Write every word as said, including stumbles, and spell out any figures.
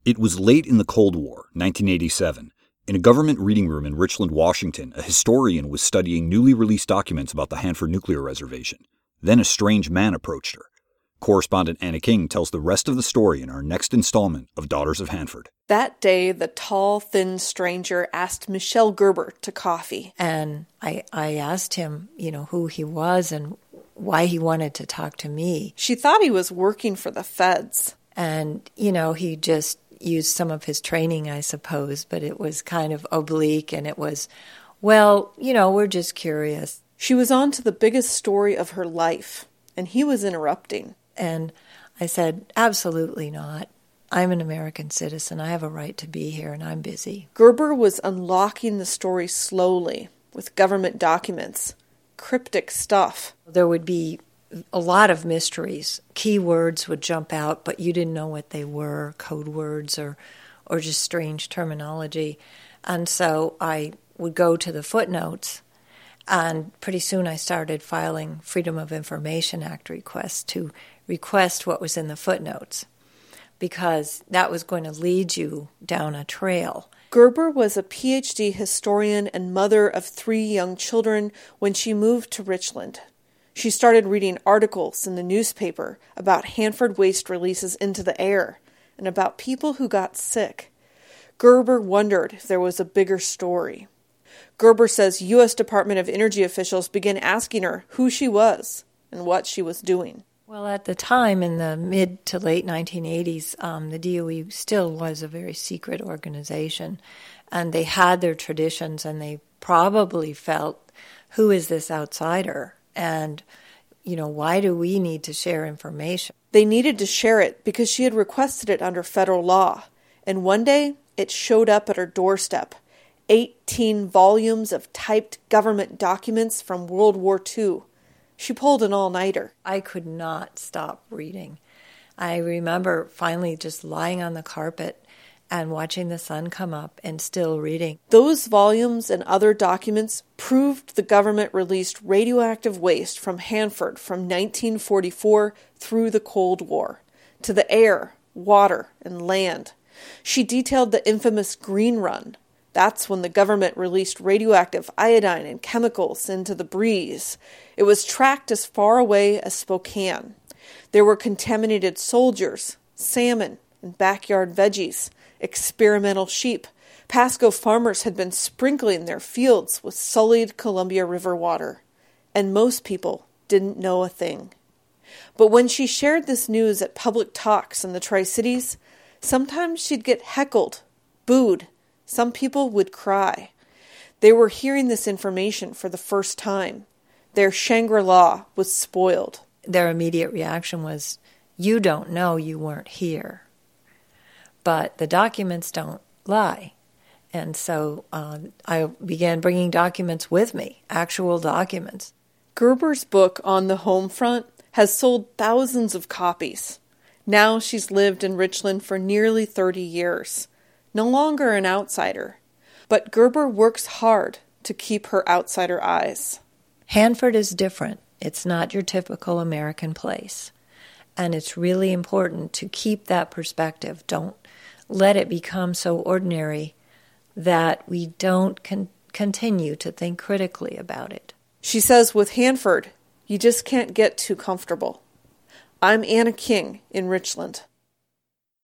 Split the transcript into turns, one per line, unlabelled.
It was late in the Cold War, nineteen eighty-seven. In a government reading room in Richland, Washington, a historian was studying newly released documents about the Hanford Nuclear Reservation. Then a strange man approached her. Correspondent Anna King tells the rest of the story in our next installment of Daughters of Hanford.
That day, the tall, thin stranger asked Michelle Gerber to coffee.
And I, I asked him, you know, who he was and why he wanted to talk to me.
She thought he was working for the feds.
And, you know, he just used some of his training, I suppose, but it was kind of oblique and it was, well, you know, we're just curious.
She was on to the biggest story of her life, and he was interrupting.
And I said, absolutely not. I'm an American citizen. I have a right to be here, and I'm busy.
Gerber was unlocking the story slowly with government documents, cryptic stuff.
There would be a lot of mysteries. Keywords would jump out, but you didn't know what they were, code words or, or just strange terminology. And so I would go to the footnotes, and pretty soon I started filing Freedom of Information Act requests to request what was in the footnotes, because that was going to lead you down a trail.
Gerber was a P H D historian and mother of three young children when she moved to Richland. She started reading articles in the newspaper about Hanford waste releases into the air and about people who got sick. Gerber wondered if there was a bigger story. Gerber says U S Department of Energy officials began asking her who she was and what she was doing.
Well, at the time, in the mid to late nineteen eighties, um, the D O E still was a very secret organization, and they had their traditions, and they probably felt, who is this outsider? And, you know, why do we need to share information?
They needed to share it because she had requested it under federal law, and one day it showed up at her doorstep. Eighteen volumes of typed government documents from World War Two. She pulled an all-nighter.
I could not stop reading. I remember finally just lying on the carpet and watching the sun come up and still reading.
Those volumes and other documents proved the government released radioactive waste from Hanford from nineteen forty-four through the Cold War to the air, water, and land. She detailed the infamous Green Run. That's when the government released radioactive iodine and chemicals into the breeze. It was tracked as far away as Spokane. There were contaminated soldiers, salmon, and backyard veggies, experimental sheep. Pasco farmers had been sprinkling their fields with sullied Columbia River water, and most people didn't know a thing. But when she shared this news at public talks in the Tri-Cities, sometimes she'd get heckled, booed. Some people would cry. They were hearing this information for the first time. Their Shangri-La was spoiled.
Their immediate reaction was, you don't know, you weren't here. But the documents don't lie. And so uh, I began bringing documents with me, actual documents.
Gerber's book, On the Home Front, has sold thousands of copies. Now she's lived in Richland for nearly thirty years. No longer an outsider, but Gerber works hard to keep her outsider eyes.
Hanford is different. It's not your typical American place. And it's really important to keep that perspective. Don't let it become so ordinary that we don't con- continue to think critically about it.
She says with Hanford, you just can't get too comfortable. I'm Anna King in Richland.